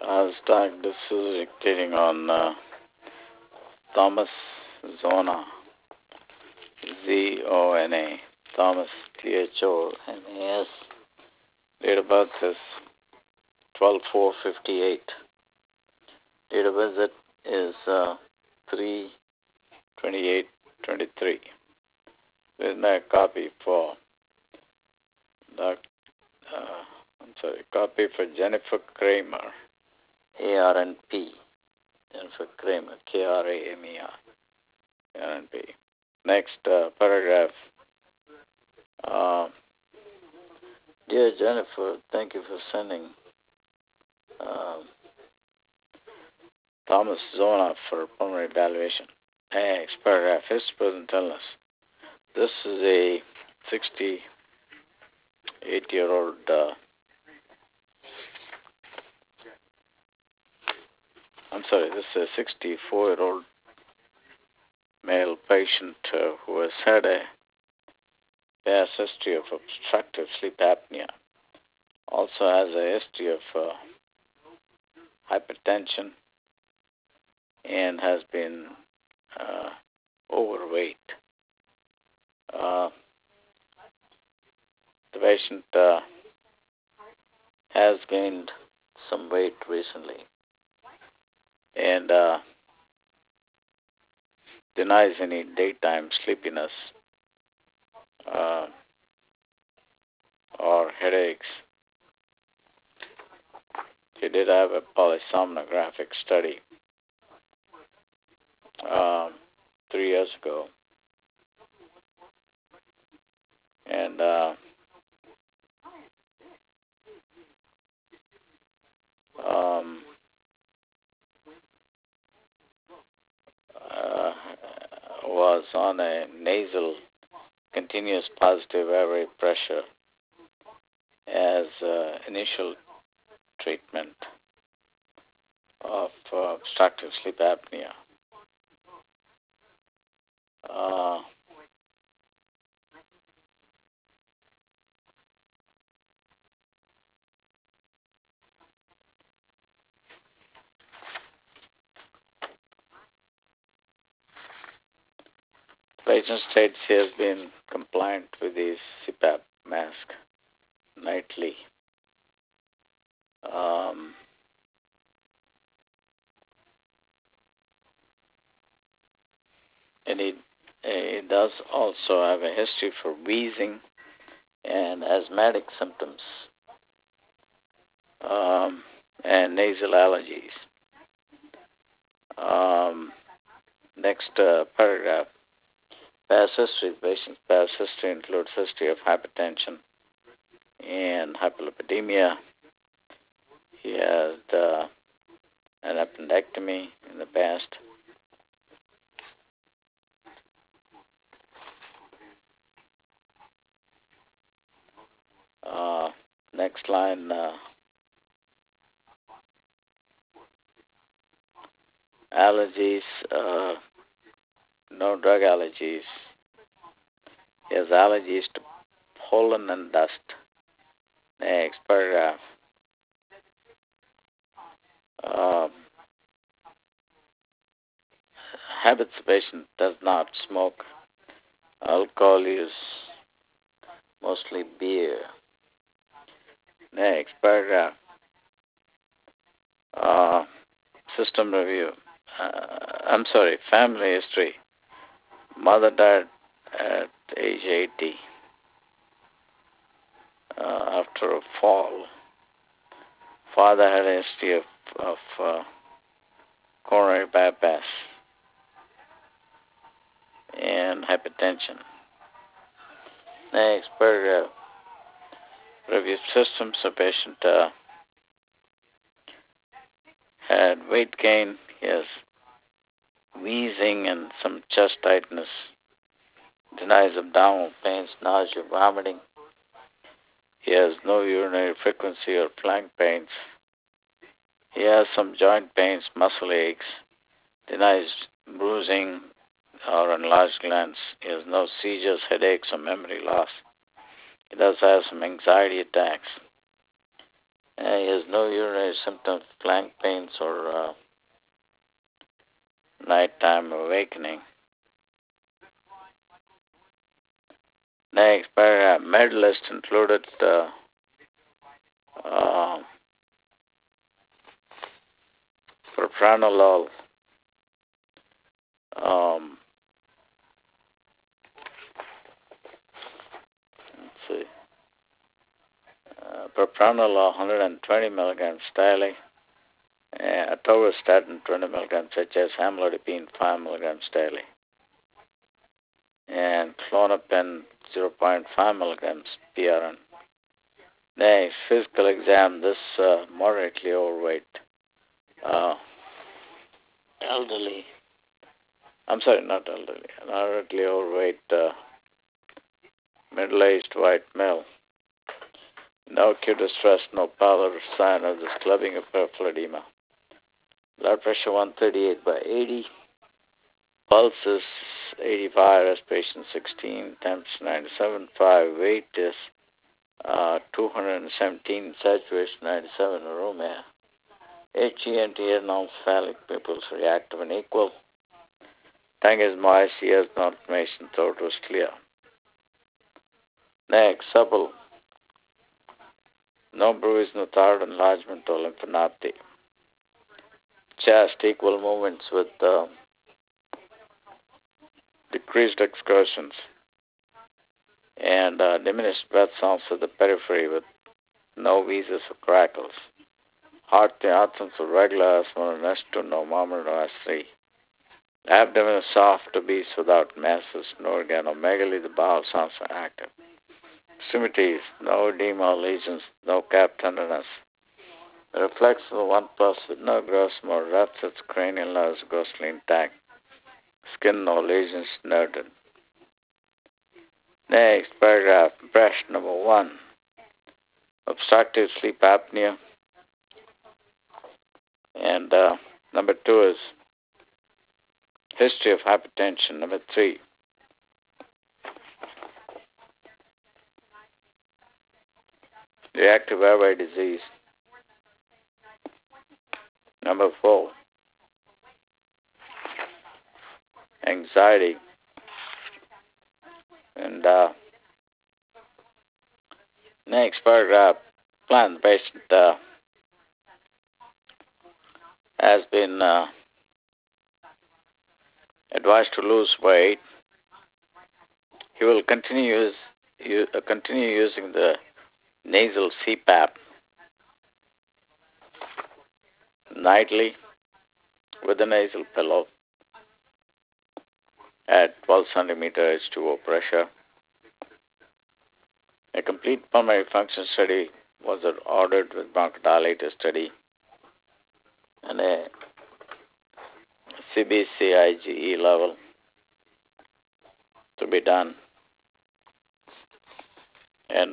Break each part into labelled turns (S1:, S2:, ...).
S1: This is dictating on Thomas Zona, Zona, Thomas, Thomas. Date of birth is 12/4/58. Date of visit is 3/28/23. There's my copy for copy for Jennifer Kramer, ARNP. Jennifer Kramer, KRAMER, ARNP. Next paragraph. Dear Jennifer, thank you for sending Thomas Zona for pulmonary evaluation. Next paragraph. His present illness. This is a 68-year-old this is a 64-year-old male patient who has had a past history of obstructive sleep apnea. Also has a history of hypertension and has been overweight. The patient has gained some weight recently and denies any daytime sleepiness or headaches. He did have a polysomnographic study 3 years ago, and was on a nasal continuous positive airway pressure as initial treatment of obstructive sleep apnea. The patient states he has been compliant with his CPAP mask nightly. And he does also have a history for wheezing and asthmatic symptoms and nasal allergies. Next paragraph. Past history. The patient's past history includes history of hypertension and hyperlipidemia. He had an appendectomy in the past. Next line. Allergies. No drug allergies. He has allergies to pollen and dust. Next paragraph. Habits. The patient does not smoke. Alcohol use, mostly beer. Next paragraph. System review. Family history. Mother died at age 80 after a fall. Father had a history of coronary bypass and hypertension. Next paragraph. Review systems. The patient had weight gain. He has wheezing and some chest tightness. Denies abdominal pains, nausea, vomiting. He has no urinary frequency or flank pains. He has some joint pains, muscle aches. Denies bruising or enlarged glands. He has no seizures, headaches, or memory loss. He does have some anxiety attacks. He has no urinary symptoms, flank pains, or nighttime awakening. Next paragraph, medalist included uh, propranolol, um, let's see, propranolol 120 milligrams daily, atorvastatin 20 milligrams, such as amlodipine 5 milligrams daily, and Klonopin 0.5 milligrams PRN. Next, physical exam. This moderately overweight, elderly. I'm sorry, not elderly. Moderately overweight, middle-aged white male. No acute distress, no pallor or sign of this clubbing of peripheral edema. Blood pressure 138 by 80. Pulse is 85, respiration 16, temperature 97.5, weight is 217, saturation 97, aroma. HENT is non-cephalic, pupils reactive and equal. Tongue is moist, ears no inflammation, throat was clear. Next, supple. No bruise, no thyroid enlargement or lymphadenopathy. Chest, equal movements with decreased excursions and diminished breath sounds at the periphery with no wheezes or crackles. Heart, the absence of regular asthma, S2, no murmur, no S3. Abdomen is soft, obese, without masses, no organomegaly, the bowel sounds are active. Extremities, no edema or lesions, no calf tenderness. The reflex of the 1 plus with no gross more reps, its cranial nerves grossly intact. Skin, no lesions noted. Next paragraph, impression number 1. Obstructive sleep apnea. And number 2 is history of hypertension. Number 3, reactive airway disease. Number 4, anxiety. And next paragraph, plan. The patient has been advised to lose weight. He will continue using the nasal CPAP nightly with a nasal pillow at 12 centimeter H2O pressure. A complete pulmonary function study was ordered with bronchodilator study and a CBC IgE level to be done. And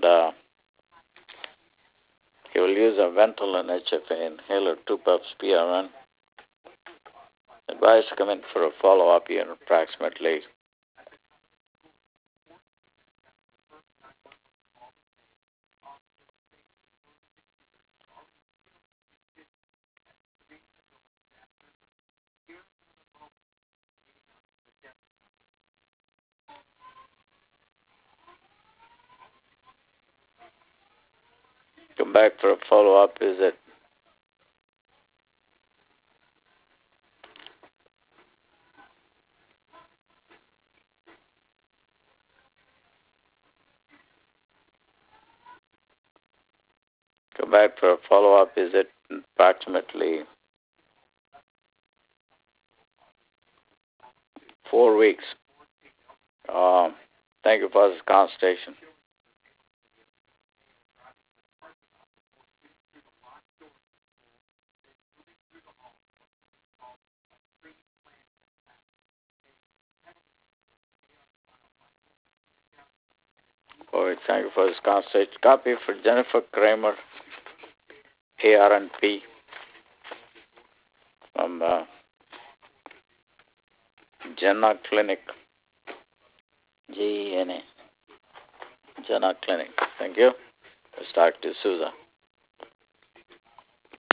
S1: he will use a Ventolin HFA inhaler, 2 puffs PRN. Advised to come in for a follow-up in approximately come back for a follow-up visit. Come back for a follow-up visit in approximately 4 weeks. Thank you for this consultation. Thank you for this consultation. Copy for Jennifer Kramer, ARNP, from Jenna Clinic, GENA, Jenna Clinic. Thank you. Let's talk to Susan.